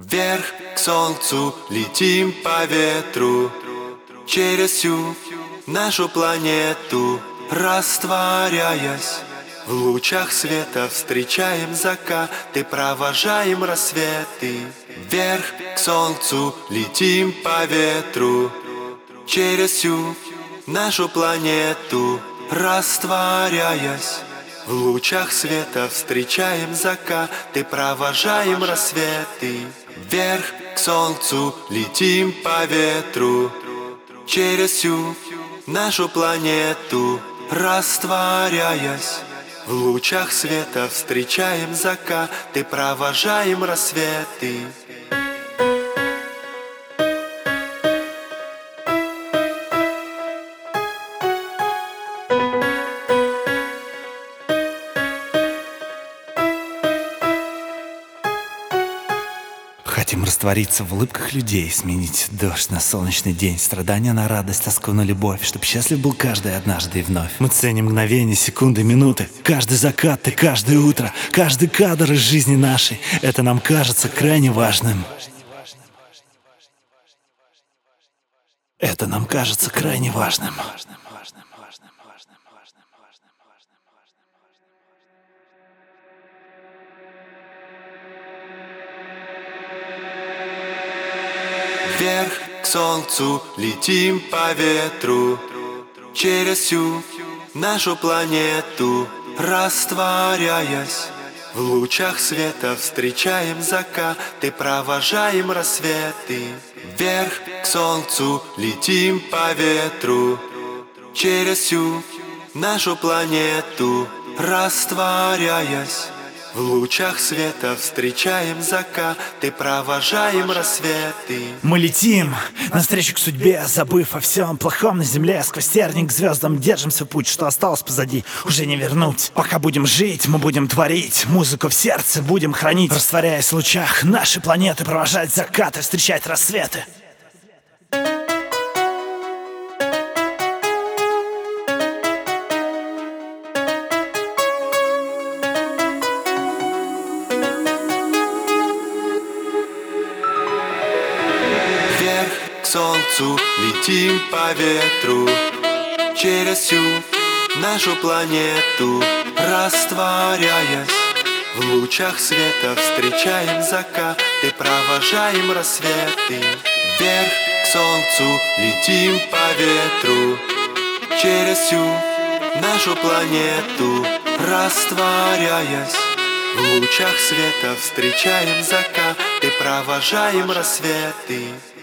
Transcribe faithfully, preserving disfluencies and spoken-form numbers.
Вверх к солнцу летим по ветру, через всю нашу планету, растворяясь в лучах света, встречаем закаты, провожаем рассветы. Вверх к солнцу летим по ветру, через всю нашу планету, растворяясь в лучах света, встречаем закаты, провожаем рассветы. Вверх к солнцу летим по ветру, через всю нашу планету, растворяясь в лучах света, встречаем закаты, провожаем рассветы. Хотим раствориться в улыбках людей, сменить дождь на солнечный день, страдания на радость, тоску на любовь, чтоб счастлив был каждый однажды и вновь. Мы ценим мгновения, секунды, минуты, каждый закат и каждое утро, каждый кадр из жизни нашей. Это нам кажется крайне важным. Это нам кажется крайне важным. Вверх к солнцу летим по ветру, через всю нашу планету, растворяясь в лучах света, встречаем закаты, провожаем рассветы. Вверх к солнцу летим по ветру, через всю нашу планету, растворяясь в лучах света, встречаем закаты, провожаем рассветы. Мы летим навстречу к судьбе, забыв о всем плохом на земле. Сквозь терник к звездам держимся путь, что осталось позади, уже не вернуть. Пока будем жить, мы будем творить музыку в сердце, будем хранить, растворяясь в лучах нашей планеты, провожать закаты, встречать рассветы. Вверх к солнцу летим по ветру, через всю нашу планету, растворяясь в лучах света, встречаем закаты, провожаем рассветы. Вверх к солнцу летим по ветру, через всю нашу планету, растворяясь в лучах света, встречаем закаты, провожаем рассветы.